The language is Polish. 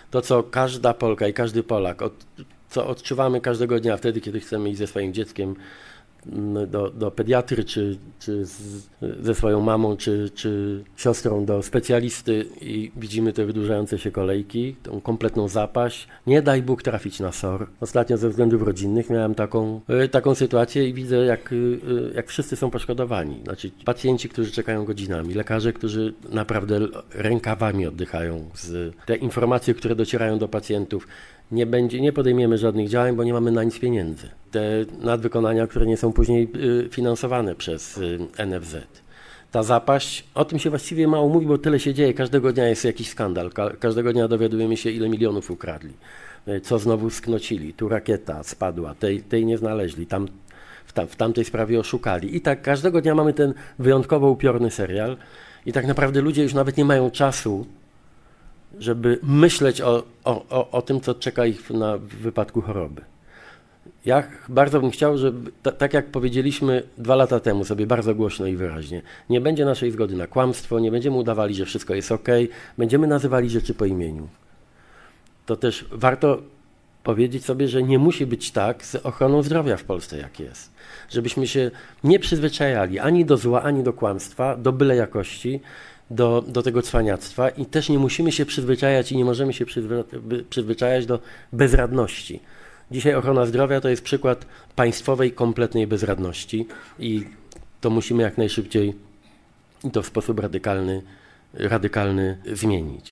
to co każda Polka i każdy Polak, co odczuwamy każdego dnia wtedy, kiedy chcemy iść ze swoim dzieckiem do pediatry, czy ze swoją mamą, czy siostrą do specjalisty i widzimy te wydłużające się kolejki, tą kompletną zapaść. Nie daj Bóg trafić na SOR. Ostatnio ze względów rodzinnych miałem taką sytuację i widzę, jak wszyscy są poszkodowani. Znaczy pacjenci, którzy czekają godzinami, lekarze, którzy naprawdę rękawami oddychają z te informacje, które docierają do pacjentów. Nie podejmiemy żadnych działań, bo nie mamy na nic pieniędzy. Te nadwykonania, które nie są później finansowane przez NFZ. Ta zapaść, o tym się właściwie mało mówi, bo tyle się dzieje. Każdego dnia jest jakiś skandal. Każdego dnia dowiadujemy się, ile milionów ukradli. Co znowu sknocili. Tu rakieta spadła, tej nie znaleźli. W tamtej sprawie oszukali. I tak każdego dnia mamy ten wyjątkowo upiorny serial. I tak naprawdę ludzie już nawet nie mają czasu, żeby myśleć o tym, co czeka ich w wypadku choroby. Ja bardzo bym chciał, żeby, tak jak powiedzieliśmy 2 lata temu sobie bardzo głośno i wyraźnie, nie będzie naszej zgody na kłamstwo, nie będziemy udawali, że wszystko jest ok, będziemy nazywali rzeczy po imieniu. To też warto powiedzieć sobie, że nie musi być tak z ochroną zdrowia w Polsce, jak jest. Żebyśmy się nie przyzwyczajali ani do zła, ani do kłamstwa, do byle jakości, do tego cwaniactwa i też nie musimy się przyzwyczajać i nie możemy się przyzwyczajać do bezradności. Dzisiaj ochrona zdrowia to jest przykład państwowej, kompletnej bezradności i to musimy jak najszybciej i to w sposób radykalny zmienić.